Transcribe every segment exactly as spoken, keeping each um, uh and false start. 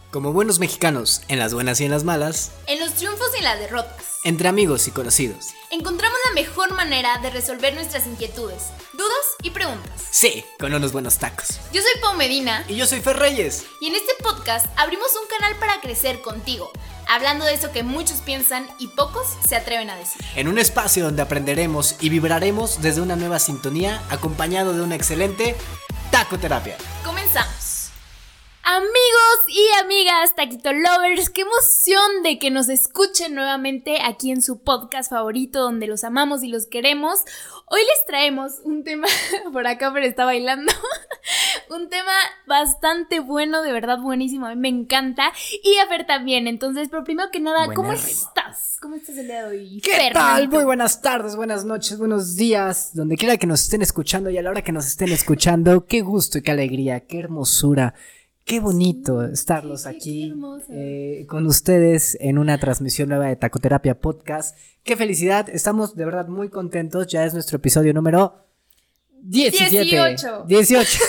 Como buenos mexicanos, en las buenas y en las malas, en los triunfos y las derrotas, entre amigos y conocidos, encontramos la mejor manera de resolver nuestras inquietudes, dudas y preguntas. Sí, con unos buenos tacos. Yo soy Pau Medina. Y yo soy Fer Reyes. Y en este podcast abrimos un canal para crecer contigo, hablando de eso que muchos piensan y pocos se atreven a decir. En un espacio donde aprenderemos y vibraremos desde una nueva sintonía, acompañado de una excelente tacoterapia. Comenzamos. Amigos y amigas Taquito Lovers, qué emoción de que nos escuchen nuevamente aquí en su podcast favorito donde los amamos y los queremos. Hoy les traemos un tema, por acá pero está bailando, un tema bastante bueno, de verdad buenísimo, a mí me encanta y a Fer también. Entonces, pero primero que nada, ¿cómo estás? ¿Cómo estás el día de hoy? ¿Qué Fernando? Tal? Muy buenas tardes, buenas noches, buenos días, donde quiera que nos estén escuchando y a la hora que nos estén escuchando, qué gusto y qué alegría, qué hermosura. Qué bonito sí, estarlos sí, aquí eh, con ustedes en una transmisión nueva de Tacoterapia Podcast. Qué felicidad, estamos de verdad muy contentos. Ya es nuestro episodio número diecisiete. dieciocho. dieciocho.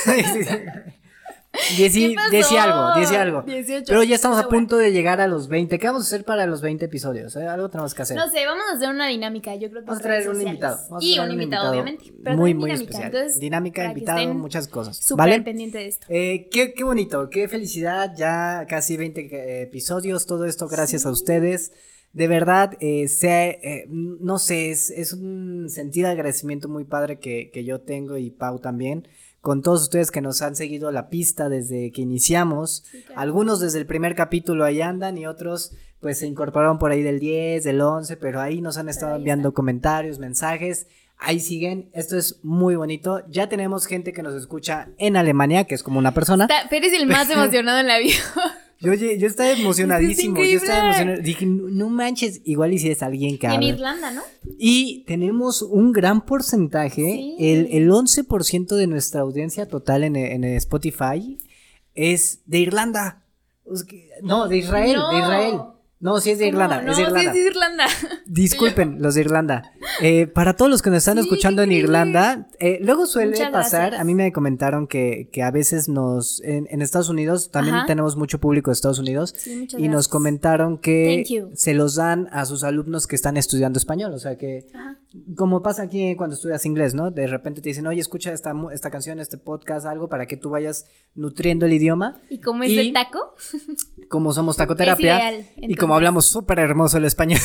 Dieci, dieci algo, dieci algo. dieciocho. Pero ya estamos Pero a punto bueno. de llegar a los veinte. ¿Qué vamos a hacer para los veinte episodios? ¿Eh? Algo tenemos que hacer. No sé, vamos a hacer una dinámica. Yo creo que vamos a traer un invitado. Vamos y a traer un invitado, obviamente. Pero muy, muy muy dinámica. especial. Entonces, dinámica, invitado, muchas cosas. Súper ¿vale? pendiente de esto. Eh, qué, qué bonito, qué felicidad. Ya casi veinte eh, episodios. Todo esto gracias sí. a ustedes. De verdad, eh, sea, eh, no sé, es, es un sentido de agradecimiento muy padre que, que yo tengo y Pau también. Con todos ustedes que nos han seguido la pista desde que iniciamos, sí, claro. Algunos desde el primer capítulo ahí andan y otros pues se incorporaron por ahí del diez, del once, pero ahí nos han estado enviando está. comentarios, mensajes, ahí siguen, esto es muy bonito, ya tenemos gente que nos escucha en Alemania, que es como una persona. Está, Fer es el más emocionado en la vida. Yo, yo estaba emocionadísimo, es yo estaba emocionado, dije, no manches, igual y si es alguien que y habla. en Irlanda, ¿no? Y tenemos un gran porcentaje, sí. el, el once por ciento de nuestra audiencia total en, en Spotify es de Irlanda, no, de Israel, no. de Israel. No, sí es de Irlanda, no, es de Irlanda. No, sí es de Irlanda. Disculpen, los de Irlanda. Eh, para todos los que nos están sí, escuchando en Irlanda, eh, luego suele Muchas pasar, gracias. A mí me comentaron que, que a veces nos, en, en Estados Unidos, también Ajá. tenemos mucho público de Estados Unidos, sí, y gracias. Nos comentaron que se los dan a sus alumnos que están estudiando español, o sea que, Ajá. como pasa aquí cuando estudias inglés, ¿no? De repente te dicen, oye, escucha esta, esta canción, este podcast, algo, para que tú vayas nutriendo el idioma. ¿Y cómo es y, el taco? Como somos tacoterapia, es ideal, y como hablamos súper hermoso el español,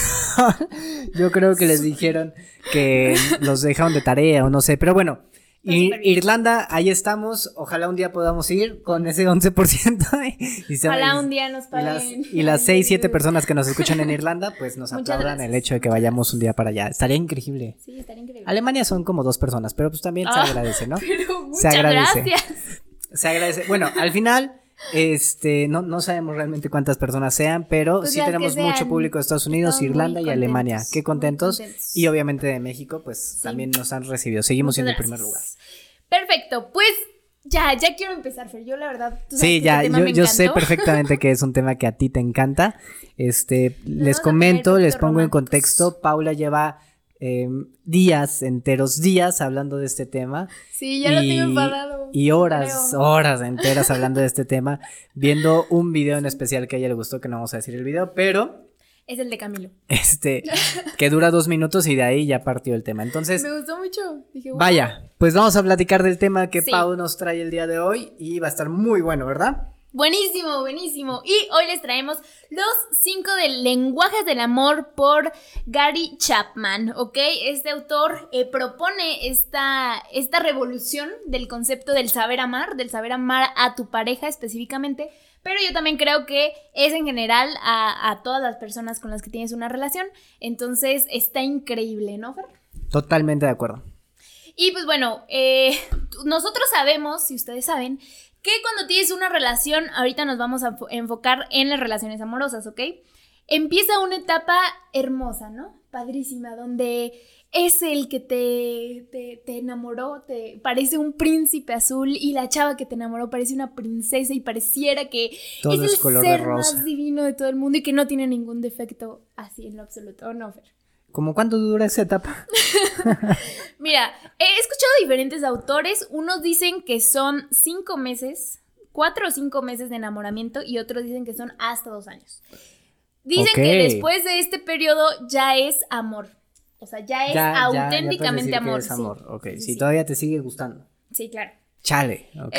yo creo que les dijeron que los dejaron de tarea o no sé, pero bueno, Ir- Irlanda, ahí estamos, ojalá un día podamos ir con ese once por ciento. y se, ojalá un día nos paguen. Y las, y las seis, siete personas que nos escuchan en Irlanda, pues nos aplaudan el hecho de que vayamos un día para allá, estaría increíble. Sí, estaría increíble. Alemania son como dos personas, pero pues también ah, se agradece, ¿no? Pero muchas se agradece. Gracias. Se agradece, bueno, al final... Este, no, no sabemos realmente cuántas personas sean, pero pues sí tenemos mucho público de Estados Unidos, Irlanda y Alemania. Qué contentos. contentos. Y obviamente de México, pues sí. también nos han recibido. Seguimos Muchas siendo el primer lugar. Perfecto, pues ya, ya quiero empezar, Fer. Yo la verdad. ¿tú sabes sí, que ya, tema yo, me yo sé perfectamente que es un tema que a ti te encanta. Este, les comento, les pongo en contexto. Paula lleva Eh, días enteros, días hablando de este tema. Sí, ya y, lo tengo enfadado. Y horas, creo. horas enteras hablando de este tema, viendo un video en especial que a ella le gustó, que no vamos a decir el video, pero... Es el de Camilo. Este, que dura dos minutos y de ahí ya partió el tema. Entonces... Me gustó mucho. Dije, wow. Vaya, pues vamos a platicar del tema que sí. Pau nos trae el día de hoy y va a estar muy bueno, ¿verdad? Buenísimo, buenísimo. Y hoy les traemos los cinco de lenguajes del amor por Gary Chapman, ¿ok? Este autor eh, propone esta, esta revolución del concepto del saber amar, del saber amar a tu pareja específicamente, pero yo también creo que es en general a, a todas las personas con las que tienes una relación, entonces está increíble, ¿no, Fer? Totalmente de acuerdo. Y pues bueno, eh, nosotros sabemos, si ustedes saben, que cuando tienes una relación, ahorita nos vamos a enfocar en las relaciones amorosas, ¿ok? Empieza una etapa hermosa, ¿no? Padrísima, donde es el que te, te, te enamoró, te parece un príncipe azul y la chava que te enamoró parece una princesa y pareciera que todo es es el color ser de rosa. Más divino de todo el mundo y que no tiene ningún defecto así en lo absoluto, ¿o no, Fer? ¿Cómo cuánto dura esa etapa? Mira, he escuchado diferentes autores. Unos dicen que son cinco meses cuatro o cinco meses de enamoramiento y otros dicen que son hasta dos años. Dicen okay. que después de este periodo ya es amor. O sea, ya es ya, auténticamente ya, ya amor. Que es amor. Sí. Ok, sí, si sí. todavía te sigue gustando. Sí, claro. Chale, ok.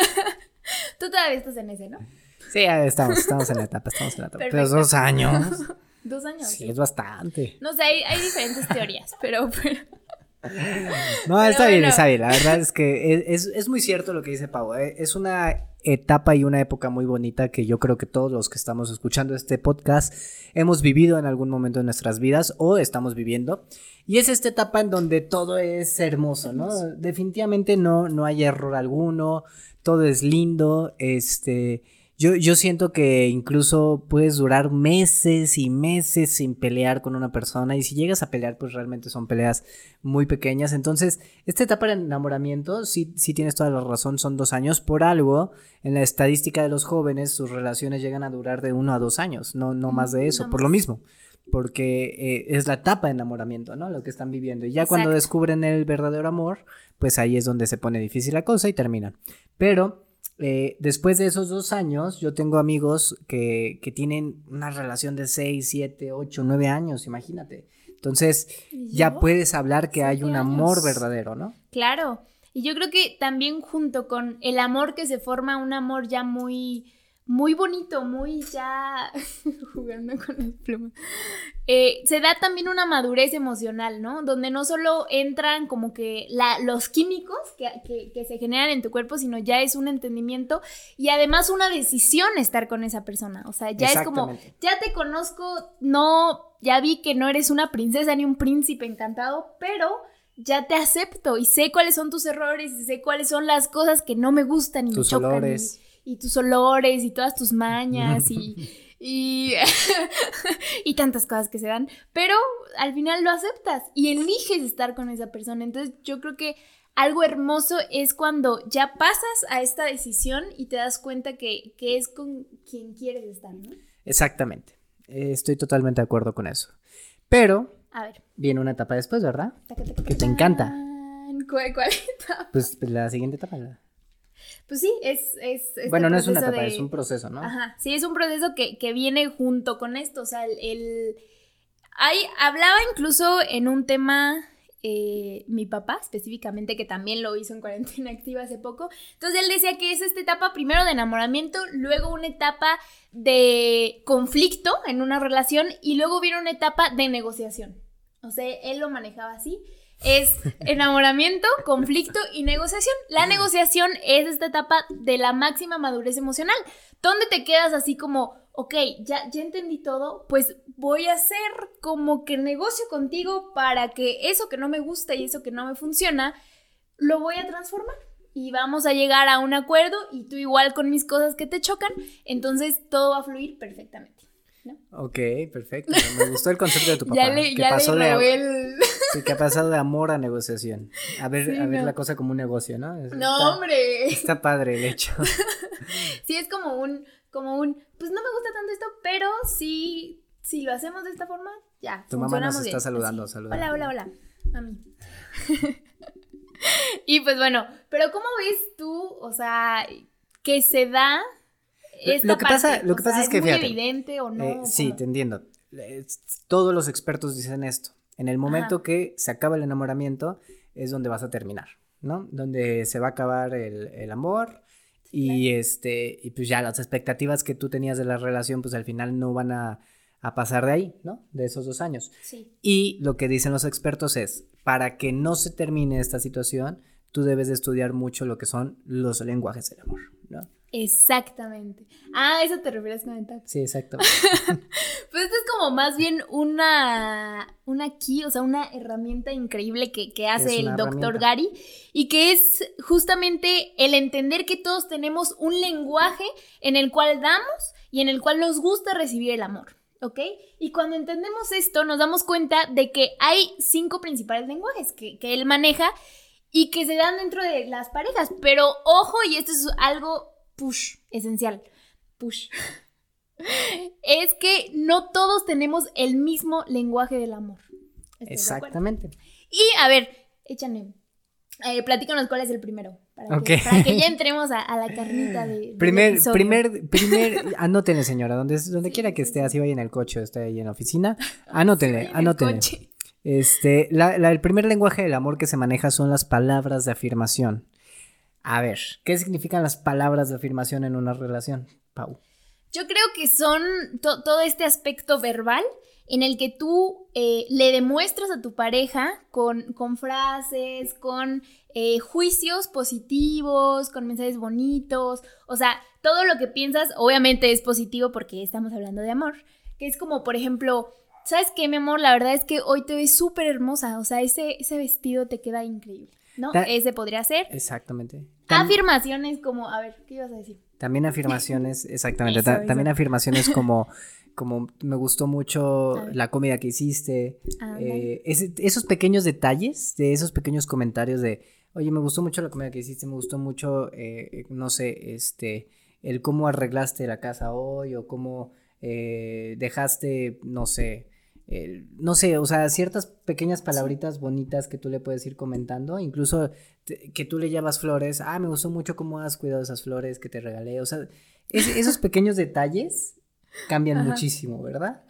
Tú todavía estás en ese, ¿no? Sí, estamos, estamos en la etapa, estamos en la etapa. Perfecto. Pero dos años. Dos años. Sí, es bastante. No sé, hay, hay diferentes teorías, pero... pero... No, pero está bueno. bien, está bien. La verdad es que es, es, es muy cierto lo que dice Pau. ¿eh? Es una etapa y una época muy bonita que yo creo que todos los que estamos escuchando este podcast hemos vivido en algún momento de nuestras vidas o estamos viviendo. Y es esta etapa en donde todo es hermoso, ¿no? Definitivamente no, no hay error alguno, todo es lindo, este... Yo, yo siento que incluso puedes durar meses y meses sin pelear con una persona y si llegas a pelear pues realmente son peleas muy pequeñas. Entonces esta etapa de enamoramiento sí, sí tienes toda la razón, son dos años. Por algo en la estadística de los jóvenes sus relaciones llegan a durar de uno a dos años, no, no más de eso, por lo mismo. Porque eh, es la etapa de enamoramiento, ¿no? Lo que están viviendo. Y ya Exacto. Cuando descubren el verdadero amor pues ahí es donde se pone difícil la cosa y terminan. Pero... Eh, después de esos dos años, yo tengo amigos que, que tienen una relación de seis, siete, ocho, nueve años, imagínate. Entonces, ya puedes hablar que hay un amor años. verdadero, ¿no? Claro, y yo creo que también junto con el amor que se forma, un amor ya muy, muy bonito, muy ya jugando con las plumas. Eh, se da también una madurez emocional, ¿no? Donde no solo entran como que la, los químicos que, que, que se generan en tu cuerpo, sino ya es un entendimiento y además una decisión estar con esa persona. O sea, ya es como, ya te conozco, no, ya vi que no eres una princesa ni un príncipe encantado, pero ya te acepto y sé cuáles son tus errores y sé cuáles son las cosas que no me gustan y tus me chocan. Olores. Y, y tus olores y todas tus mañas y... Y, y tantas cosas que se dan, pero al final lo aceptas y eliges estar con esa persona. Entonces yo creo que algo hermoso es cuando ya pasas a esta decisión y te das cuenta que, que es con quien quieres estar, ¿no? Exactamente, eh, estoy totalmente de acuerdo con eso. Pero a ver. Viene una etapa después, ¿verdad? Taca, taca, que te encanta. ¿Cuál, cuál etapa? Pues la siguiente etapa, ¿verdad? Pues sí, es... es este bueno, no es una etapa, de... es un proceso, ¿no? Ajá, sí, es un proceso que, que viene junto con esto, o sea, el... el... Hay, hablaba incluso en un tema, eh, mi papá específicamente, que también lo hizo en Cuarentena Activa hace poco, entonces él decía que es esta etapa primero de enamoramiento, luego una etapa de conflicto en una relación y luego viene una etapa de negociación, o sea, él lo manejaba así. Es enamoramiento, conflicto y negociación. La negociación es esta etapa de la máxima madurez emocional, donde te quedas así como, ok, ya, ya entendí todo, pues voy a hacer como que negocio contigo para que eso que no me gusta y eso que no me funciona, lo voy a transformar. Y vamos a llegar a un acuerdo y tú igual con mis cosas que te chocan, entonces todo va a fluir perfectamente. ¿No? Ok, perfecto. Me gustó el concepto de tu papá. Ya le, que ya pasó le robé de, el... sí, que ha pasado de amor a negociación. A ver, sí, a ver no. la cosa como un negocio, ¿no? No, está, hombre. Está padre el hecho. Sí, es como un, como un, pues no me gusta tanto esto, pero sí, si lo hacemos de esta forma, ya, tu mamá nos está bien. saludando, saludando. Hola, hola, hola, a mí. Y pues bueno, pero ¿cómo ves tú, o sea, que se da esta lo que parte? pasa, lo que o pasa sea, es que muy fíjate, evidente o no? Eh, sí, ¿cómo? te entiendo. Todos los expertos dicen esto. En el momento Ajá. que se acaba el enamoramiento es donde vas a terminar, ¿no? Donde se va a acabar el, el amor y claro. este y pues ya las expectativas que tú tenías de la relación pues al final no van a, a pasar de ahí, ¿no? De esos dos años. Sí. Y lo que dicen los expertos es, para que no se termine esta situación, tú debes de estudiar mucho lo que son los lenguajes del amor, ¿no? Exactamente. Ah, ¿eso te refieres con etapa? Sí, exacto. Pues esto es como más bien una, una key, o sea, una herramienta increíble que, que hace el doctor Gary y que es justamente el entender que todos tenemos un lenguaje en el cual damos y en el cual nos gusta recibir el amor, ¿ok? Y cuando entendemos esto nos damos cuenta de que hay cinco principales lenguajes que, que él maneja y que se dan dentro de las parejas, pero ojo, y esto es algo push, esencial, push, es que no todos tenemos el mismo lenguaje del amor. Exactamente. Y a ver, échale, eh, platícanos cuál es el primero. Para, okay. que, para que ya entremos a, a la carnita de, primer, primer, primer, anótenle señora, donde, donde sí, quiera que esté, así vaya en el coche o esté ahí en la oficina, anótenle, sí, anótenle. Este, la, la, el primer lenguaje del amor que se maneja son las palabras de afirmación. A ver, ¿qué significan las palabras de afirmación en una relación, Pau? Yo creo que son to- todo este aspecto verbal en el que tú eh, le demuestras a tu pareja con, con frases, con eh, juicios positivos, con mensajes bonitos, o sea, todo lo que piensas obviamente es positivo porque estamos hablando de amor, que es como, por ejemplo, ¿sabes qué, mi amor? La verdad es que hoy te ves súper hermosa, o sea, ese, ese vestido te queda increíble, ¿no? Ta- ese podría ser. Exactamente. Tam- afirmaciones como, a ver, ¿qué ibas a decir? También afirmaciones, exactamente, eso, ta- eso. También afirmaciones como, como me gustó mucho la comida que hiciste, ah, eh, ese, esos pequeños detalles, de esos pequeños comentarios de, oye, me gustó mucho la comida que hiciste, me gustó mucho, eh, no sé, este, el cómo arreglaste la casa hoy o cómo eh, dejaste, no sé, Eh, no sé, o sea, ciertas pequeñas palabritas bonitas que tú le puedes ir comentando, incluso te, que tú le llevas flores, ah, me gustó mucho cómo has cuidado esas flores que te regalé, o sea, es, esos pequeños detalles cambian Ajá. muchísimo, ¿verdad?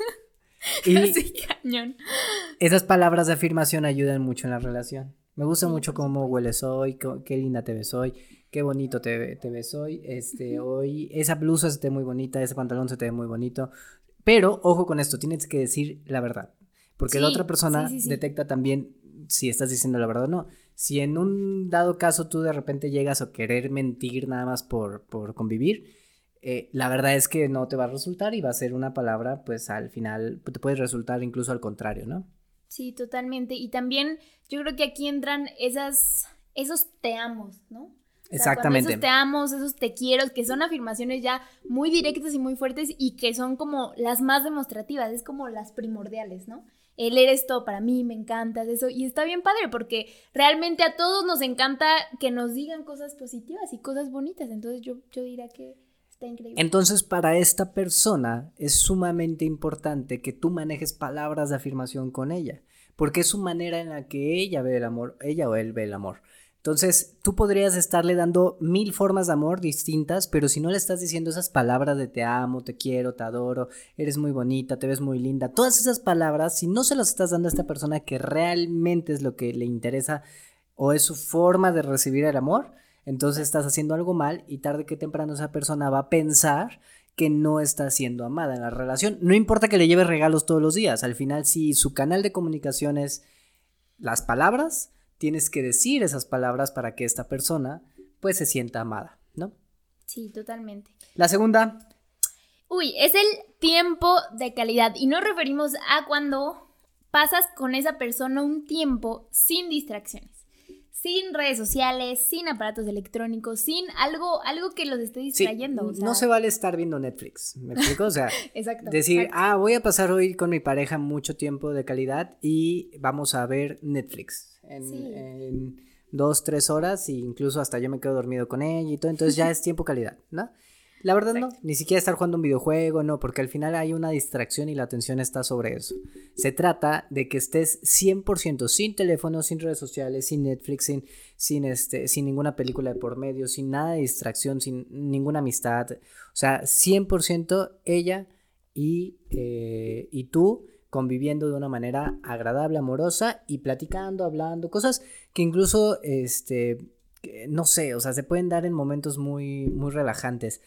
Y sí, cañón. Esas palabras de afirmación ayudan mucho en la relación. Me gusta sí, mucho cómo hueles hoy, qué linda te ves hoy, qué bonito te, te ves hoy, este, hoy, esa blusa se te ve muy bonita, ese pantalón se te ve muy bonito. Pero, ojo con esto, tienes que decir la verdad, porque sí, la otra persona sí, sí, sí. detecta también si estás diciendo la verdad o no. Si en un dado caso tú de repente llegas a querer mentir nada más por, por convivir, eh, la verdad es que no te va a resultar y va a ser una palabra, pues al final te puede resultar incluso al contrario, ¿no? Sí, totalmente. Y también yo creo que aquí entran esas, esos te amos, ¿no? O sea, exactamente. Esos te amo, esos te quiero, que son afirmaciones ya muy directas y muy fuertes y que son como las más demostrativas, es como las primordiales, ¿no? El eres todo para mí, me encantas, eso, y está bien padre porque realmente a todos nos encanta que nos digan cosas positivas y cosas bonitas, entonces yo, yo diría que está increíble. Entonces para esta persona es sumamente importante que tú manejes palabras de afirmación con ella, porque es su manera en la que ella ve el amor, ella o él ve el amor. Entonces, tú podrías estarle dando mil formas de amor distintas, pero si no le estás diciendo esas palabras de te amo, te quiero, te adoro, eres muy bonita, te ves muy linda, todas esas palabras, si no se las estás dando a esta persona que realmente es lo que le interesa o es su forma de recibir el amor, entonces estás haciendo algo mal y tarde que temprano esa persona va a pensar que no está siendo amada en la relación. No importa que le lleves regalos todos los días, al final si su canal de comunicación es las palabras, tienes que decir esas palabras para que esta persona pues se sienta amada, ¿no? Sí, totalmente. La segunda. Uy, es el tiempo de calidad y nos referimos a cuando pasas con esa persona un tiempo sin distracciones, sin redes sociales, sin aparatos electrónicos, sin algo, algo que los esté distrayendo. Sí, o sea. No se vale estar viendo Netflix, ¿me explico? O sea, exacto, decir, exacto. ah, voy a pasar hoy con mi pareja mucho tiempo de calidad y vamos a ver Netflix. En, sí. en dos, tres horas e incluso hasta yo me quedo dormido con ella y todo, entonces ya es tiempo calidad, ¿no? La verdad Exacto. no, ni siquiera estar jugando un videojuego, no, porque al final hay una distracción y la atención está sobre eso. Se trata de que estés cien por ciento sin teléfono, sin redes sociales, sin Netflix, sin, sin, este, sin ninguna película de por medio, sin nada de distracción, sin ninguna amistad, o sea, cien por ciento ella y, eh, y tú conviviendo de una manera agradable, amorosa y platicando, hablando, cosas que incluso, este, no sé, o sea, se pueden dar en momentos muy, muy relajantes.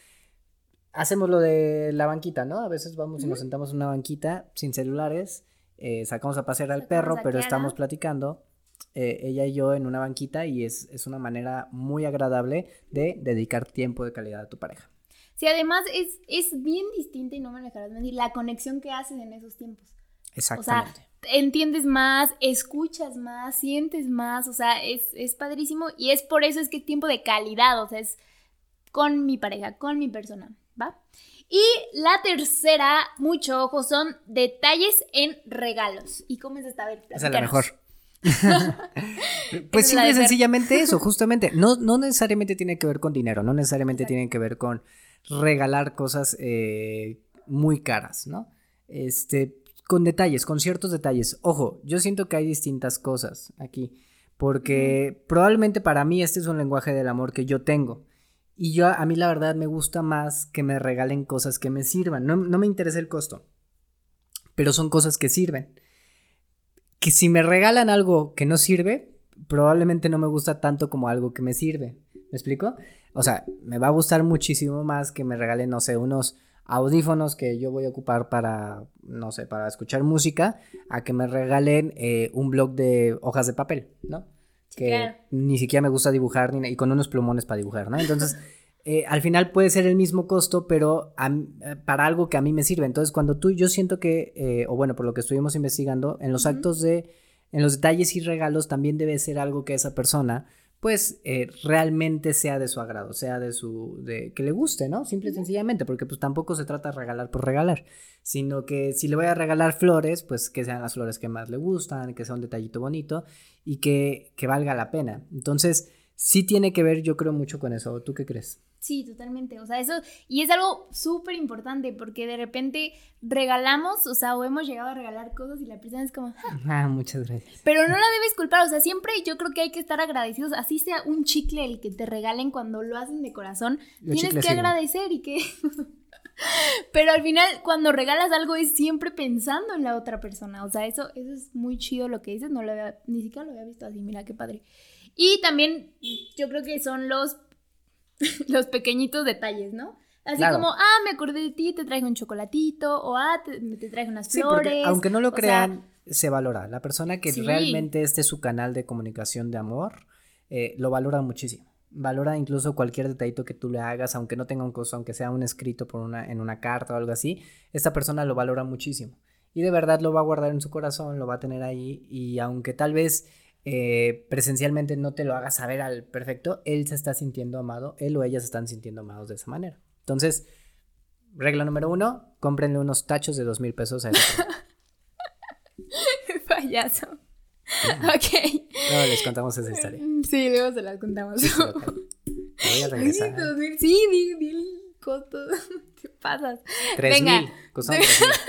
Hacemos lo de la banquita, ¿no? A veces vamos y nos sentamos en una banquita sin celulares, eh, sacamos a pasear al perro, pero estamos platicando, eh, ella y yo en una banquita y es, es una manera muy agradable de dedicar tiempo de calidad a tu pareja. Sí, además es, es bien distinta y no me dejarás mentir, la conexión que haces en esos tiempos. Exactamente. O sea, entiendes más, escuchas más, sientes más, o sea, es, es padrísimo y es por eso es que es tiempo de calidad, o sea, es con mi pareja, con mi persona, ¿va? Y la tercera, mucho ojo, son detalles en regalos. ¿Y cómo es esta? A ver, esa es la mejor. Pues simple y sencillamente eso, justamente, no, no necesariamente tiene que ver con dinero, no necesariamente Exacto. tiene que ver con regalar cosas eh, muy caras, ¿no? Este... con detalles, con ciertos detalles. Ojo, yo siento que hay distintas cosas aquí, porque probablemente para mí este es un lenguaje del amor que yo tengo. Y yo, a mí la verdad me gusta más que me regalen cosas que me sirvan. No, no me interesa el costo, pero son cosas que sirven. Que si me regalan algo que no sirve, probablemente no me gusta tanto como algo que me sirve. ¿Me explico? O sea, me va a gustar muchísimo más que me regalen, no sé, unos audífonos que yo voy a ocupar para, no sé, para escuchar música, a que me regalen eh, un bloc de hojas de papel, ¿no? Sí, Que claro. ni siquiera me gusta dibujar ni, y con unos plumones para dibujar, ¿no? Entonces, eh, al final puede ser el mismo costo, pero a, para algo que a mí me sirve. Entonces, cuando tú, yo siento que, eh, o bueno, por lo que estuvimos investigando, en los uh-huh. actos de, en los detalles y regalos también debe ser algo que esa persona, pues, eh, realmente sea de su agrado, sea de su, de que le guste, ¿no? Simple y sencillamente, porque pues tampoco se trata de regalar por regalar, sino que si le voy a regalar flores, pues que sean las flores que más le gustan, que sea un detallito bonito y que, que valga la pena. Entonces, sí tiene que ver, yo creo, mucho con eso. ¿Tú qué crees? Sí, totalmente, o sea, eso, y es algo súper importante porque de repente regalamos, o sea, o hemos llegado a regalar cosas y la persona es como, ah, ah muchas gracias. Pero no la debes culpar, o sea, siempre yo creo que hay que estar agradecidos, así sea un chicle el que te regalen cuando lo hacen de corazón, Los tienes que siguen. agradecer y que... Pero al final, cuando regalas algo es siempre pensando en la otra persona, o sea, eso, eso es muy chido lo que dices, no lo había, ni siquiera lo había visto así, mira qué padre. Y también yo creo que son los los pequeñitos detalles, ¿no? Así claro. como, ah, me acordé de ti, te traigo un chocolatito, o ah, te, te traigo unas sí, flores. Aunque no lo crean, sea, se valora. La persona que sí. realmente este es su canal de comunicación de amor, eh, lo valora muchísimo. Valora incluso cualquier detallito que tú le hagas, aunque no tenga un costo, aunque sea un escrito por una, en una carta o algo así, esta persona lo valora muchísimo. Y de verdad lo va a guardar en su corazón, lo va a tener ahí, y aunque tal vez... Eh, presencialmente no te lo haga saber al perfecto, él se está sintiendo amado, él o ella se están sintiendo amados de esa manera. Entonces, regla número uno, cómprenle unos tachos de dos mil pesos a ese payaso. Uh-huh. Ok. Luego les contamos esa historia. Sí, luego se la contamos. Sí, sí, okay. Voy a regresar. Sí, di, di el costo. ¿Qué pasas? Tres mil. Costó tres mil.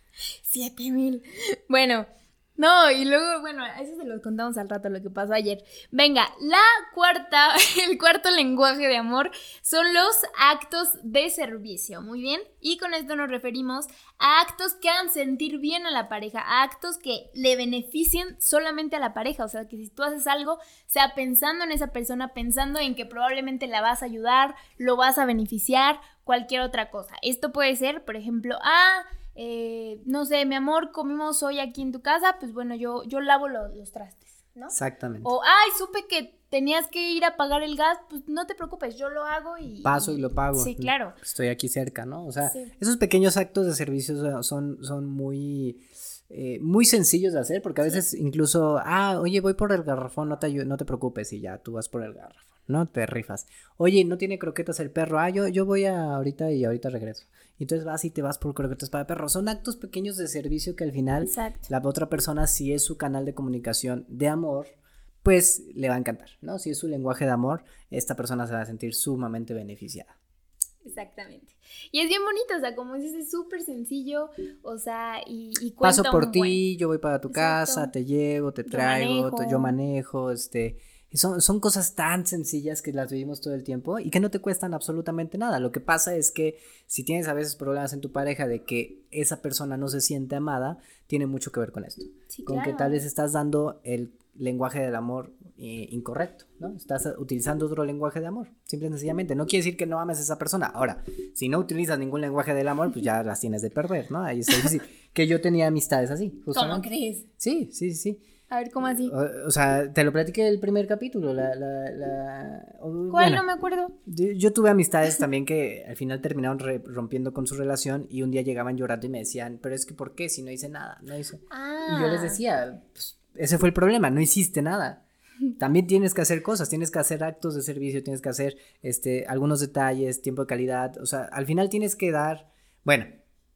Siete mil. Bueno. No, y luego, bueno, eso se lo contamos al rato, lo que pasó ayer. Venga, la cuarta, el cuarto lenguaje de amor son los actos de servicio, muy bien. Y con esto nos referimos a actos que hagan sentir bien a la pareja, a actos que le beneficien solamente a la pareja. O sea, que si tú haces algo, sea pensando en esa persona, pensando en que probablemente la vas a ayudar, lo vas a beneficiar, cualquier otra cosa. Esto puede ser, por ejemplo, ah... Eh, no sé, mi amor, comimos hoy aquí en tu casa, pues bueno, yo, yo lavo los, los trastes, ¿no? Exactamente. O, ay, supe que tenías que ir a pagar el gas, pues no te preocupes, yo lo hago y... Paso y lo pago. Sí, claro. Estoy aquí cerca, ¿no? O sea, sí. Esos pequeños actos de servicio son, son muy... Eh, muy sencillos de hacer, porque a veces sí. incluso, ah, oye, voy por el garrafón, no te ayudo, no te preocupes, y ya, tú vas por el garrafón, ¿no? Te rifas. Oye, no tiene croquetas el perro, ah, yo, yo voy a ahorita y ahorita regreso. Y entonces vas y te vas por croquetas para perro. Son actos pequeños de servicio que al final Exacto. la otra persona, si es su canal de comunicación de amor, pues le va a encantar, ¿no? Si es su lenguaje de amor, esta persona se va a sentir sumamente beneficiada. Exactamente. Y es bien bonito, o sea, como dices, es súper sencillo, o sea, y, y cuenta Paso por un ti, buen... yo voy para tu Exacto. casa, te llevo, te traigo, yo manejo, yo manejo este... Son, son cosas tan sencillas que las vivimos todo el tiempo y que no te cuestan absolutamente nada. Lo que pasa es que si tienes a veces problemas en tu pareja de que esa persona no se siente amada, tiene mucho que ver con esto. Sí, con claro. que tal vez estás dando el lenguaje del amor eh, incorrecto, ¿no? Estás utilizando otro lenguaje de amor, simple y sencillamente. No quiere decir que no ames a esa persona. Ahora, si no utilizas ningún lenguaje del amor, pues ya las tienes de perder, ¿no? Ahí está difícil. Que yo tenía amistades así, justamente. ¿Cómo crees? Sí, sí, sí. A ver, ¿cómo así? O, o sea, te lo platiqué el primer capítulo, la... la, la ¿Cuál? Bueno, no me acuerdo. Yo, yo tuve amistades también que al final terminaron re, rompiendo con su relación y un día llegaban llorando y me decían, pero es que ¿por qué? Si no hice nada, no hice... Ah. Y yo les decía, pues, ese fue el problema, no hiciste nada. También tienes que hacer cosas, tienes que hacer actos de servicio, tienes que hacer este, algunos detalles, tiempo de calidad, o sea, al final tienes que dar, bueno...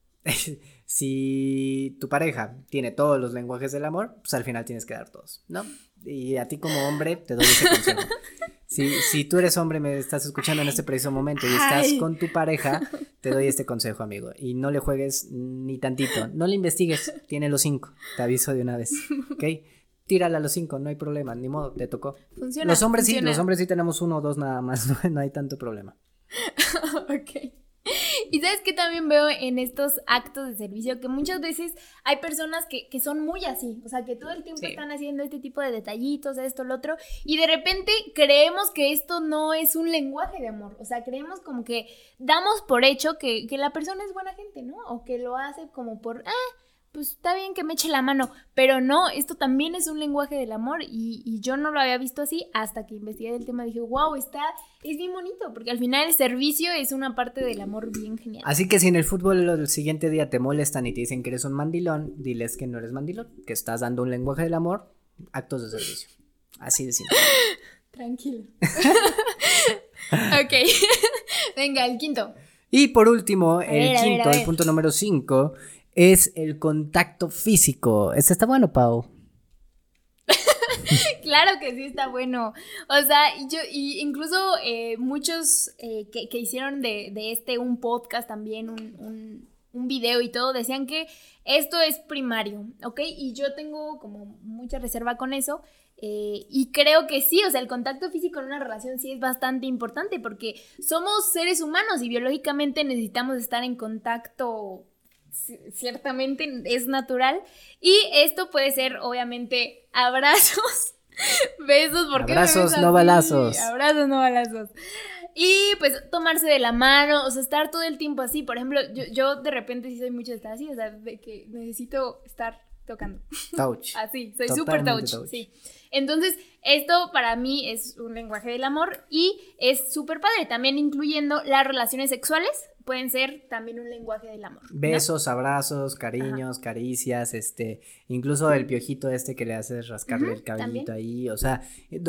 Si tu pareja tiene todos los lenguajes del amor, pues al final tienes que dar todos, ¿no? Y a ti como hombre te doy ese consejo. Si, si tú eres hombre, me estás escuchando en este preciso momento y estás Ay. con tu pareja, te doy este consejo, amigo. Y no le juegues ni tantito, no le investigues, tiene los cinco, te aviso de una vez, ¿ok? tírala a los cinco, no hay problema, ni modo, te tocó. Funciona. Los hombres funciona. sí, los hombres sí tenemos uno o dos nada más, no, no hay tanto problema. Ok. Y sabes que también veo en estos actos de servicio que muchas veces hay personas que, que son muy así, o sea, que todo el tiempo Sí. están haciendo este tipo de detallitos, esto, lo otro, y de repente creemos que esto no es un lenguaje de amor, o sea, creemos como que damos por hecho que, que la persona es buena gente, ¿no? O que lo hace como por, ah, pues está bien que me eche la mano, pero no, esto también es un lenguaje del amor y, y yo no lo había visto así hasta que investigué el tema. Dije, wow, está, es bien bonito, porque al final el servicio es una parte del amor bien genial. Así que si en el fútbol el siguiente día te molestan y te dicen que eres un mandilón, diles que no eres mandilón, que estás dando un lenguaje del amor, actos de servicio. Así de simple. Tranquilo. Ok, venga, el quinto. Y por último, A el ver, a ver, quinto, a el ver. punto número cinco, es el contacto físico. Este está bueno, Pau. Claro que sí está bueno. O sea, yo, y incluso eh, muchos eh, que, que hicieron de, de este un podcast también, un, un, un video y todo, decían que esto es primario, ¿ok? Y yo tengo como mucha reserva con eso. Eh, y creo que sí, o sea, el contacto físico en una relación sí es bastante importante porque somos seres humanos y biológicamente necesitamos estar en contacto. Ciertamente es natural y esto puede ser obviamente abrazos, besos, porque Abrazos, no balazos. Abrazos, no balazos. Y pues tomarse de la mano, o sea, estar todo el tiempo así. Por ejemplo, yo, yo de repente sí soy mucho de estar así, o sea, de que necesito estar tocando. Touch. Así, soy súper Totalmente touch, touch. sí. Entonces, esto para mí es un lenguaje del amor y es súper padre, también incluyendo las relaciones sexuales, pueden ser también un lenguaje del amor, ¿no? Besos, abrazos, cariños, caricias, este, incluso el piojito este que le haces rascarle Ujú, el cabellito también. ahí, o sea,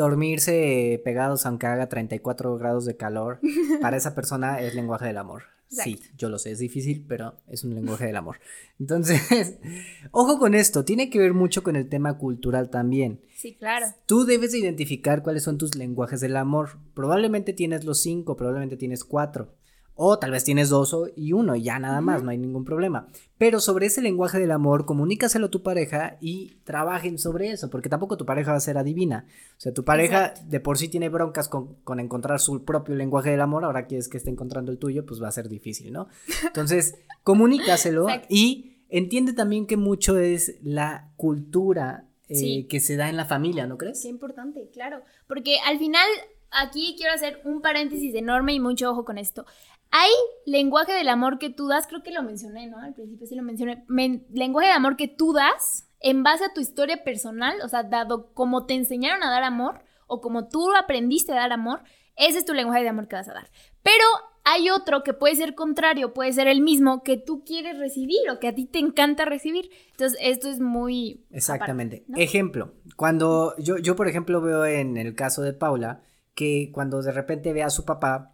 dormirse pegados aunque haga treinta y cuatro grados de calor, para esa persona es lenguaje del amor. Sí, Exacto. yo lo sé, es difícil, pero es un lenguaje del amor. Entonces, ojo con esto, tiene que ver mucho con el tema cultural también. Sí, claro. Tú debes de identificar cuáles son tus lenguajes del amor. Probablemente tienes los cinco, probablemente tienes cuatro. O tal vez tienes dos o- y uno y ya nada más, no hay ningún problema. Pero sobre ese lenguaje del amor, comunícaselo a tu pareja y trabajen sobre eso, porque tampoco tu pareja va a ser adivina. O sea, tu pareja Exacto. de por sí tiene broncas con, con encontrar su propio lenguaje del amor, ahora quieres que esté encontrando el tuyo, pues va a ser difícil, ¿no? Entonces, comunícaselo Exacto. y entiende también que mucho es la cultura eh, Sí. que se da en la familia, ¿no crees? Qué importante, claro. Porque al final, aquí quiero hacer un paréntesis enorme y mucho ojo con esto. Hay lenguaje del amor que tú das, creo que lo mencioné, ¿no? Al principio sí lo mencioné. Men- lenguaje de amor que tú das en base a tu historia personal, o sea, dado como te enseñaron a dar amor o como tú aprendiste a dar amor, ese es tu lenguaje de amor que vas a dar. Pero hay otro que puede ser contrario, puede ser el mismo que tú quieres recibir o que a ti te encanta recibir. Entonces, esto es muy... Exactamente. aparte, ¿no? Ejemplo, cuando yo, yo, por ejemplo, veo en el caso de Paula que cuando de repente ve a su papá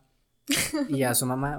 y a su mamá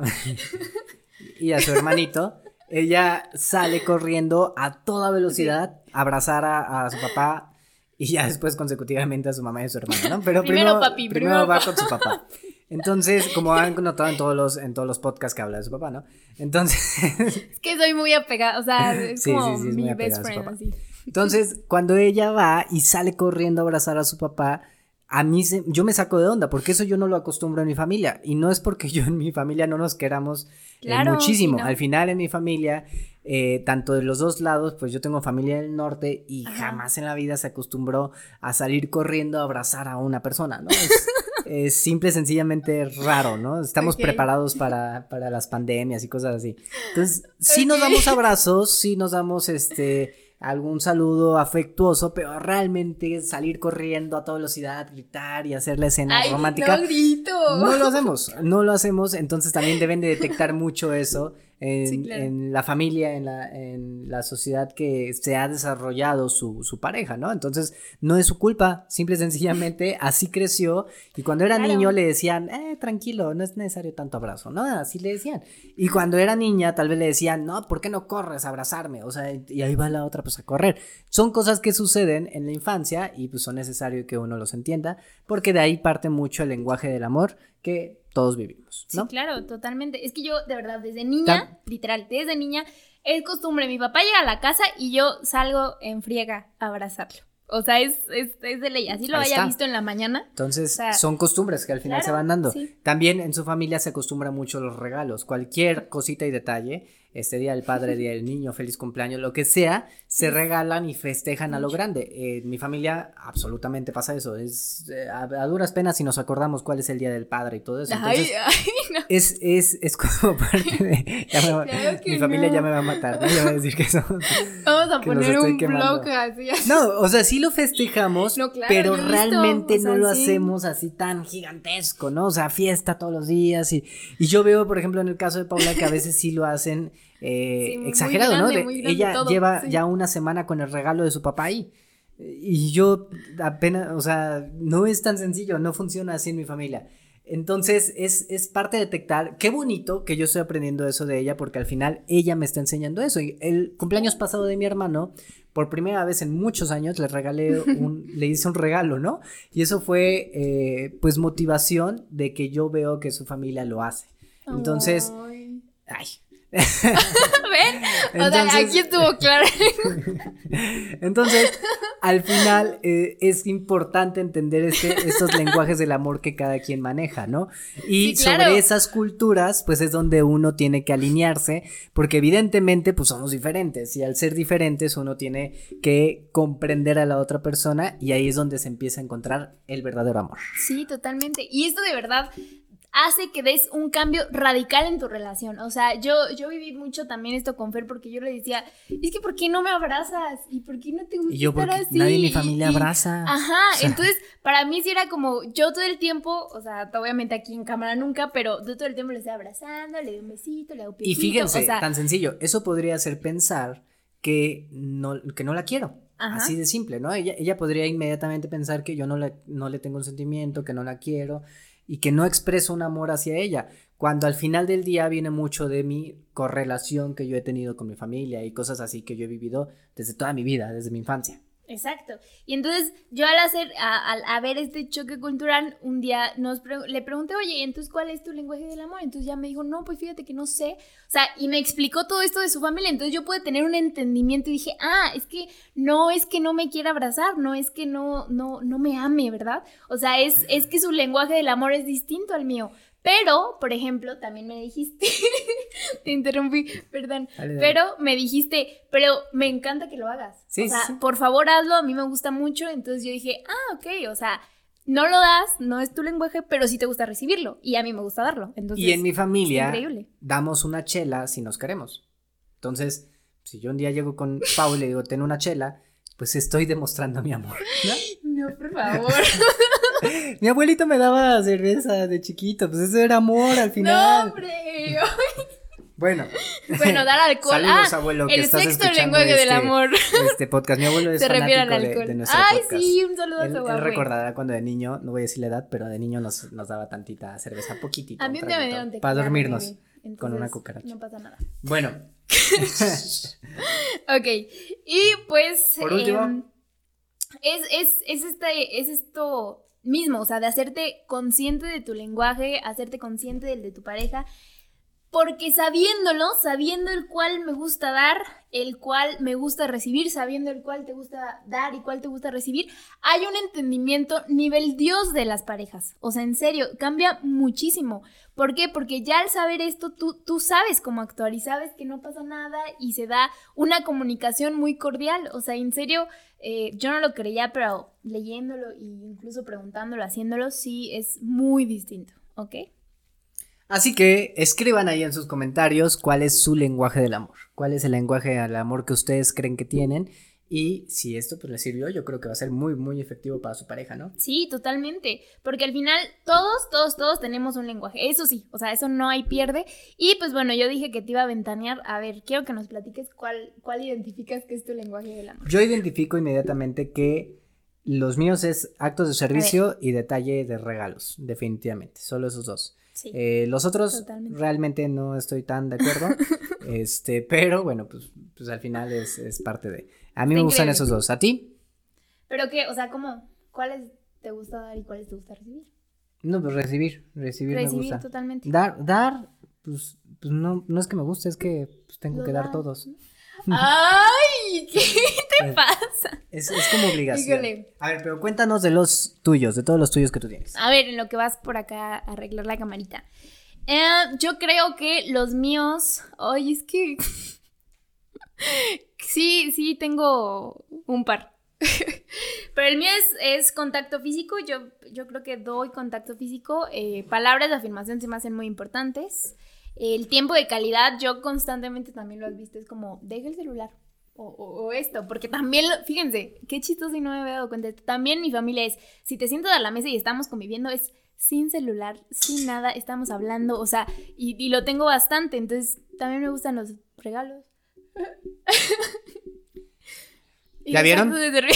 y a su hermanito, ella sale corriendo a toda velocidad a abrazar a, a su papá y ya después consecutivamente a su mamá y a su hermano, ¿no? Pero Primero primero, papi, primero primero va papi. con su papá. Entonces, como han notado en todos los, en todos los podcasts que habla de su papá, ¿no? Entonces, Es que soy muy apegada, o sea, es Sí, como sí, sí, es mi muy best apegada a su friend, papá. así. entonces, cuando ella va y sale corriendo a abrazar a su papá, a mí se, yo me saco de onda, porque eso yo no lo acostumbro en mi familia, y no es porque yo en mi familia no nos queramos eh, Claro, muchísimo, sí, ¿no? al final en mi familia, eh, tanto de los dos lados, pues yo tengo familia del norte y Ajá. jamás en la vida se acostumbró a salir corriendo a abrazar a una persona, ¿no? Es, es simple y sencillamente raro, ¿no? Estamos Ok. preparados para, para las pandemias y cosas así. Entonces, sí nos Ok. damos abrazos, sí nos damos este algún saludo afectuoso, pero realmente salir corriendo a toda velocidad, gritar y hacer la escena Ay, romántica, no grito. no lo hacemos, no lo hacemos, entonces también deben de detectar mucho eso en, Sí, claro. en la familia, en la, en la sociedad que se ha desarrollado su, su pareja, ¿no? Entonces no es su culpa, simple y sencillamente así creció y cuando era Claro. niño le decían, eh, tranquilo, no es necesario tanto abrazo, ¿no? Así le decían. Y cuando era niña tal vez le decían, no, ¿por qué no corres a abrazarme? O sea, y ahí va la otra pues a correr. Son cosas que suceden en la infancia y pues son necesario que uno los entienda porque de ahí parte mucho el lenguaje del amor que todos vivimos, ¿no? Sí, claro, totalmente. Es que yo, de verdad, desde niña, literal, desde niña, es costumbre. Mi papá llega a la casa y yo salgo en friega a abrazarlo. O sea, es, es, es de ley. Así lo Ahí haya está. visto en la mañana. Entonces, O sea, son costumbres que al final claro, se van dando. sí. También en su familia se acostumbra mucho los regalos. Cualquier cosita y detalle, este día del padre, día del niño, feliz cumpleaños, lo que sea, se regalan y festejan a lo grande. Eh, en mi familia absolutamente pasa eso. Es eh, a, a duras penas si nos acordamos cuál es el día del padre y todo eso. Entonces, Ay, ay, no. es, es, es como parte de... ya me va- Claro que mi familia no. ya me va a matar, ¿no? Ya va a decir que eso... Vamos a que nos poner estoy un quemando. blog así. así. No, o sea, sí lo festejamos, No, claro, pero yo he visto, realmente o sea, no lo sí. hacemos así tan gigantesco, ¿no? O sea, fiesta todos los días y, y yo veo, por ejemplo, en el caso de Paula que a veces sí lo hacen eh, Sí, muy exagerado, grande, ¿no? De- muy grande ella todo, lleva sí. ya una semana con el regalo de su papá ahí y yo apenas, o sea, no es tan sencillo, no funciona así en mi familia. Entonces es, es parte de detectar, qué bonito que yo estoy aprendiendo eso de ella porque al final ella me está enseñando eso y el cumpleaños pasado de mi hermano, por primera vez en muchos años le regalé un, le hice un regalo, ¿no? Y eso fue eh, pues motivación de que yo veo que su familia lo hace. Entonces, Ay. ay. ¿Ven? O Entonces- sea, aquí estuvo claro. Entonces, al final eh, es importante entender este, estos lenguajes del amor que cada quien maneja, ¿no? Y Sí, claro. sobre esas culturas, pues es donde uno tiene que alinearse, porque evidentemente, pues somos diferentes, y al ser diferentes uno tiene que comprender a la otra persona, y ahí es donde se empieza a encontrar el verdadero amor. Sí, totalmente. Y esto de verdad hace que des un cambio radical en tu relación. O sea, yo, yo viví mucho también esto con Fer porque yo le decía, es que ¿por qué no me abrazas? ¿Y por qué no te gusta Y yo, estar porque así? nadie en mi Y- familia y- abraza. Ajá, O sea, entonces para mí sí era como, yo todo el tiempo, o sea, obviamente aquí en cámara nunca, pero yo todo el tiempo le estoy abrazando, le doy un besito, le doy un Y piecito, fíjense, o sea, tan sencillo, eso podría hacer pensar que no, que no la quiero. Ajá. Así de simple, ¿no? Ella, ella podría inmediatamente pensar que yo no le, no le tengo un sentimiento, que no la quiero y que no expreso un amor hacia ella, cuando al final del día viene mucho de mi correlación que yo he tenido con mi familia y cosas así que yo he vivido desde toda mi vida, desde mi infancia. exacto. Y entonces yo al hacer, a, al a ver este choque cultural, un día nos pre- le pregunté, oye, ¿y entonces cuál es tu lenguaje del amor? Entonces ya me dijo, no, pues fíjate que no sé. O sea, y me explicó todo esto de su familia. Entonces yo pude tener un entendimiento y dije, ah, es que no es que no me quiera abrazar, no es que no, no, no me ame, ¿verdad? O sea, es, es que su lenguaje del amor es distinto al mío. Pero, por ejemplo, también me dijiste, te interrumpí, perdón, Dale, dale. pero me dijiste, pero me encanta que lo hagas. Sí, o sea, sí, sí. por favor hazlo, a mí me gusta mucho. Entonces yo dije, ah, ok, o sea, no lo das, no es tu lenguaje, pero sí te gusta recibirlo y a mí me gusta darlo. Entonces, Y en mi familia increíble. damos una chela si nos queremos. Entonces, si yo un día llego con Pau y le digo, ten una chela, pues estoy demostrando mi amor, ¿no? No, por favor. Mi abuelito me daba cerveza de chiquito, pues eso era amor al No, final. hombre. Bueno. Bueno, dar alcohol. Saludos, ah, abuelo, que el estás sexto escuchando lenguaje del este- amor. Este podcast. Mi abuelo es Se refiere al fanático de, alcohol. de nuestro Ay, podcast. sí, un saludo a Él, su él abuelo. recordará cuando de niño, no voy a decir la edad, pero de niño nos, nos daba tantita cerveza, poquitito. A mí un día me dieron tequila. para dormirnos bebé, entonces con una cucaracha. No pasa nada. Bueno, Ok, y pues Por último. em, es, es, es, este, es esto mismo, o sea, de hacerte consciente de tu lenguaje, hacerte consciente del de tu pareja, porque sabiéndolo, sabiendo el cual me gusta dar, el cual me gusta recibir, sabiendo el cual te gusta dar y cuál te gusta recibir, hay un entendimiento nivel Dios de las parejas. O sea, en serio, cambia muchísimo. ¿Por qué? Porque ya al saber esto, tú, tú sabes cómo actuar y sabes que no pasa nada y se da una comunicación muy cordial. O sea, en serio, eh, yo no lo creía, pero leyéndolo e incluso preguntándolo, haciéndolo, sí es muy distinto, ¿ok? así que escriban ahí en sus comentarios cuál es su lenguaje del amor, cuál es el lenguaje del amor que ustedes creen que tienen y si esto pues les sirvió, yo creo que va a ser muy muy efectivo para su pareja, ¿no? Sí, totalmente, porque al final todos, todos, todos tenemos un lenguaje, eso sí, o sea, eso no hay pierde. Y pues bueno, yo dije que te iba a ventanear, a ver, quiero que nos platiques cuál, cuál identificas que es tu lenguaje del amor. Yo identifico inmediatamente que los míos es actos de servicio y detalle de regalos, definitivamente, solo esos dos. Sí. Eh, los otros Totalmente. realmente no estoy tan de acuerdo, este, pero bueno, pues, pues al final es, es parte de. A mí Está me gustan increíble. esos dos. ¿A ti? Pero qué, o sea, ¿cómo? ¿Cuáles te gusta dar y cuáles te gusta recibir? No, pues recibir, recibir, me Recibir gusta. totalmente. Dar, dar, pues, pues no, no es que me guste, es que pues, tengo Lo que dar das, todos. ¿no? ¡Ay! ¿Qué te pasa? Es, es como obligación. Híjole. A ver, pero cuéntanos de los tuyos, de todos los tuyos que tú tienes. A ver, en lo que vas por acá a arreglar la camarita. Eh, yo creo que los míos... Ay, es que... sí, sí, tengo un par. Pero el mío es, es contacto físico. Yo, yo creo que doy contacto físico. Eh, palabras de afirmación se me hacen muy importantes. El tiempo de calidad, yo constantemente también lo has visto. Es como, deja el celular. O, o, o esto, porque también, fíjense, qué chistoso y no me había dado cuenta. También mi familia es, si te sientas a la mesa y estamos conviviendo, es sin celular, sin nada, estamos hablando, o sea, y, y lo tengo bastante. Entonces, también me gustan los regalos. ¿Ya vieron?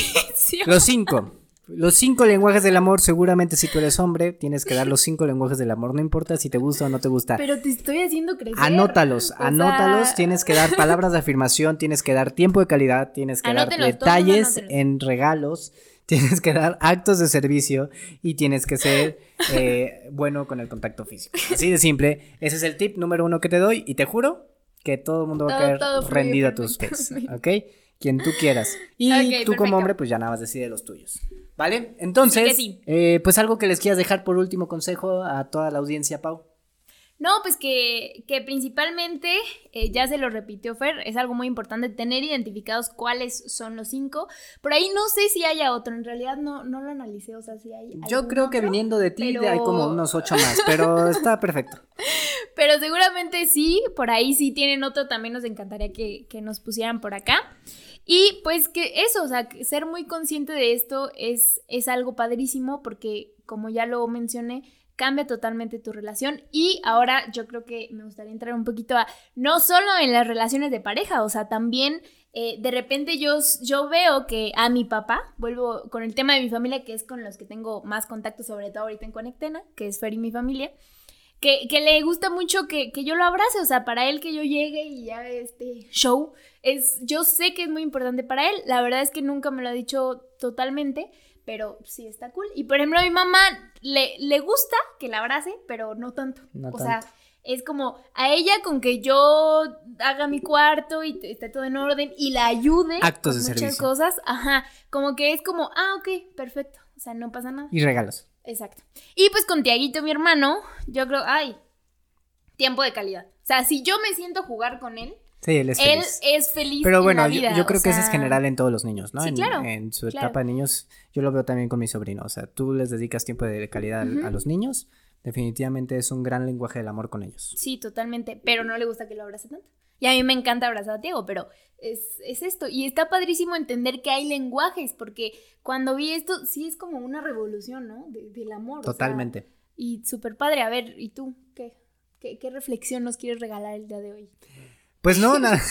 Los cinco. Los cinco lenguajes del amor. Seguramente si tú eres hombre, tienes que dar los cinco lenguajes del amor. No importa si te gusta o no te gusta. Pero te estoy haciendo crecer. Anótalos, o anótalos. sea... Tienes que dar palabras de afirmación, tienes que dar tiempo de calidad, tienes que anótelos, dar detalles en regalos, tienes que dar actos de servicio y tienes que ser eh, bueno con el contacto físico. Así de simple. Ese es el tip número uno que te doy y te juro que todo el mundo va a caer todo rendido a tus pies, ¿ok? Quien tú quieras. Y okay, tú perfecto. Como hombre, pues ya nada más decide los tuyos, ¿vale? Entonces, sí sí. Eh, pues algo que les quieras dejar por último consejo a toda la audiencia, Pau. No, pues que, que principalmente, eh, ya se lo repitió Fer, es algo muy importante tener identificados cuáles son los cinco. Por ahí no sé si haya otro, en realidad no, no lo analicé, o sea, si hay... Yo creo otro, que viniendo de ti pero... hay como unos ocho más, pero está perfecto. Pero seguramente sí, por ahí sí tienen otro, también nos encantaría que, que nos pusieran por acá. Y pues que eso, o sea, que ser muy consciente de esto es, es algo padrísimo porque, como ya lo mencioné, cambia totalmente tu relación. Y ahora yo creo que me gustaría entrar un poquito a, no solo en las relaciones de pareja, o sea, también eh, de repente yo, yo veo que a mi papá, vuelvo con el tema de mi familia, que es con los que tengo más contacto, sobre todo ahorita en Conectena, que es Fer y mi familia, que, que le gusta mucho que, que yo lo abrace, o sea, para él que yo llegue y ya este show, es, yo sé que es muy importante para él, la verdad es que nunca me lo ha dicho totalmente, pero sí está cool. Y por ejemplo a mi mamá le, le gusta que la abrace, pero no tanto, no o tanto. sea, es como a ella con que yo haga mi cuarto y esté todo en orden y la ayude actos con de muchas servicio. Cosas, ajá, como que es como, ah, ok, perfecto, o sea, no pasa nada. Y regalos. Exacto. Y pues con Tiaguito, mi hermano, yo creo, ay, tiempo de calidad. O sea, si yo me siento a jugar con él, sí, él es feliz. Él es feliz. Pero bueno, en la vida, yo, yo creo o que sea... eso es general en todos los niños, ¿no? Sí, en, claro. En su claro. etapa de niños, yo lo veo también con mi sobrino. O sea, tú les dedicas tiempo de calidad uh-huh. a los niños, definitivamente es un gran lenguaje del amor con ellos. Sí, totalmente, pero no le gusta que lo abrace tanto. Y a mí me encanta abrazar a Tiago, pero es, es esto. Y está padrísimo entender que hay lenguajes, porque cuando vi esto, sí es como una revolución, ¿no? De, del amor. Totalmente. O sea, y súper padre. A ver, ¿y tú qué? ¿Qué, qué reflexión nos quieres regalar el día de hoy? Pues no, nada.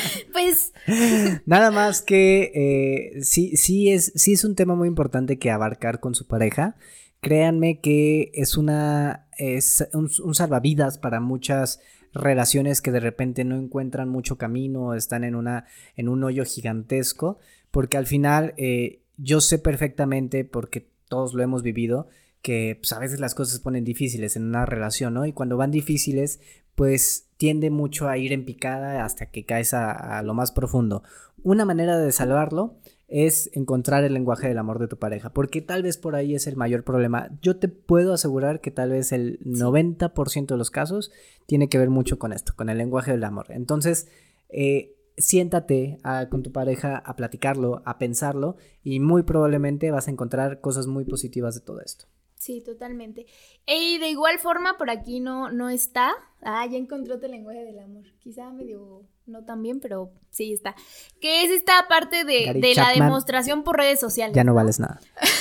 pues. Nada más que eh, sí, sí, es, sí es un tema muy importante que abarcar con su pareja. Créanme que es una es un, un salvavidas para muchas relaciones que de repente no encuentran mucho camino, están en una en un hoyo gigantesco, porque al final eh, yo sé perfectamente, porque todos lo hemos vivido, que pues, a veces las cosas se ponen difíciles en una relación, ¿no? Y cuando van difíciles, pues tiende mucho a ir en picada hasta que caes a, a lo más profundo. Una manera de salvarlo es encontrar el lenguaje del amor de tu pareja, porque tal vez por ahí es el mayor problema. Yo te puedo asegurar que tal vez el noventa por ciento de los casos tiene que ver mucho con esto, con el lenguaje del amor. Entonces, eh, siéntate a, con tu pareja a platicarlo, a pensarlo, y muy probablemente vas a encontrar cosas muy positivas de todo esto. Sí, totalmente. Y de igual forma, por aquí no, no está. Ah, ya encontré otro lenguaje del amor. Quizá medio no tan bien, pero sí está. Que es esta parte de, de la demostración por redes sociales. Ya no vales nada.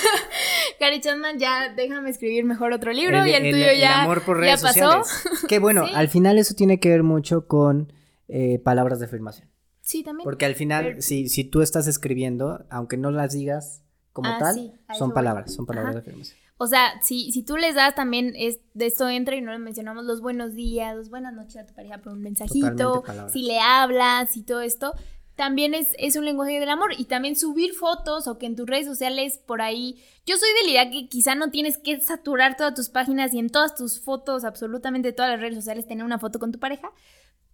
Gary Chapman, ya déjame escribir mejor otro libro el, y el, el tuyo ya, el amor por redes ya pasó. Sociales. Que bueno, ¿Sí? Al final eso tiene que ver mucho con eh, palabras de afirmación. Sí, también. Porque al final, pero... si, si tú estás escribiendo, aunque no las digas como ah, tal, sí, son palabras, voy. son palabras Ajá. de afirmación. O sea, si, si tú les das también, es, de esto entra y no le mencionamos los buenos días, los buenas noches a tu pareja por un mensajito, si le hablas y todo esto, también es, es un lenguaje del amor. Y también subir fotos o que en tus redes sociales por ahí, yo soy de la idea que quizá no tienes que saturar todas tus páginas y en todas tus fotos, absolutamente todas las redes sociales, tener una foto con tu pareja,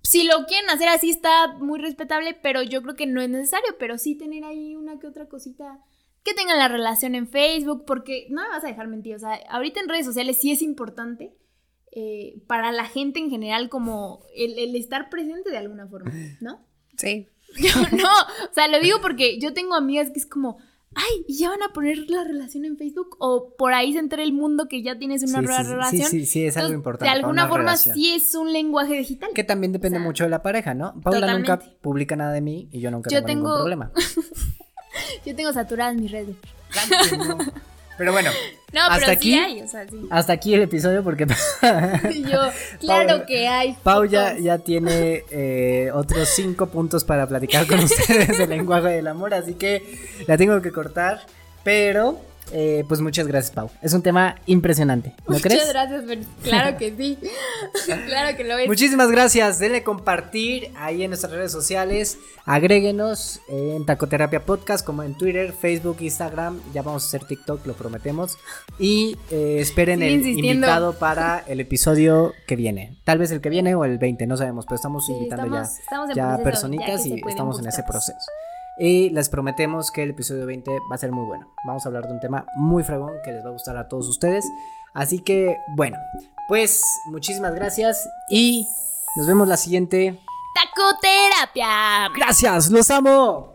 si lo quieren hacer así está muy respetable, pero yo creo que no es necesario, pero sí tener ahí una que otra cosita que tengan la relación en Facebook, porque no me vas a dejar mentir, o sea, ahorita en redes sociales sí es importante eh, para la gente en general como el, el estar presente de alguna forma, ¿no? Sí. Yo no, o sea, lo digo porque yo tengo amigas que es como, ay, ¿y ya van a poner la relación en Facebook? O por ahí se entera el mundo que ya tienes una sí, nueva sí, relación. Sí, sí, sí, es algo Entonces, importante. De alguna forma relación. sí es un lenguaje digital. Que también depende o sea, mucho de la pareja, ¿no? Paula totalmente. nunca publica nada de mí y yo nunca yo tengo, tengo ningún problema. Yo tengo saturadas mis redes. No. Pero bueno, no, hasta pero aquí, sí hay, o sea, sí. hasta aquí el episodio porque yo, claro Pau, que hay. Pau ya, ya tiene eh, otros cinco puntos para platicar con ustedes del lenguaje del amor, así que la tengo que cortar, pero eh, pues muchas gracias, Pau. Es un tema impresionante, ¿no muchas crees? Muchas gracias, pero claro que sí. Claro que lo es. Muchísimas gracias. Denle compartir ahí en nuestras redes sociales. Agréguenos en Tacoterapia Podcast, como en Twitter, Facebook, Instagram. Ya vamos a hacer TikTok, lo prometemos. Y eh, esperen sí, el insistiendo. invitado para el episodio que viene. Tal vez el que viene o el veinte, no sabemos, pero estamos sí, invitando estamos, ya, estamos ya proceso, personitas ya y estamos en ese proceso. Y les prometemos que el episodio veinte va a ser muy bueno. Vamos a hablar de un tema muy fregón que les va a gustar a todos ustedes. Así que, bueno, pues muchísimas gracias y nos vemos la siguiente Tacoterapia. Gracias, los amo.